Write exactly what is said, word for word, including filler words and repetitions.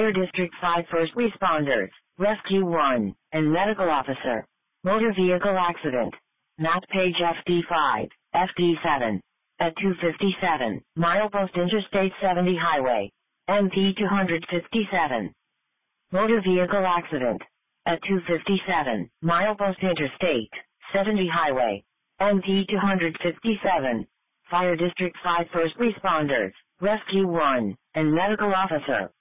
Fire District five First Responders, Rescue one, and Medical Officer. Motor Vehicle Accident. Map page F D five, F D seven. At two fifty-seven, milepost Interstate seventy Highway. M P two fifty-seven. Motor Vehicle Accident. At two fifty-seven, milepost Interstate seventy Highway. M P two fifty-seven. Fire District five First Responders, Rescue one, and Medical Officer.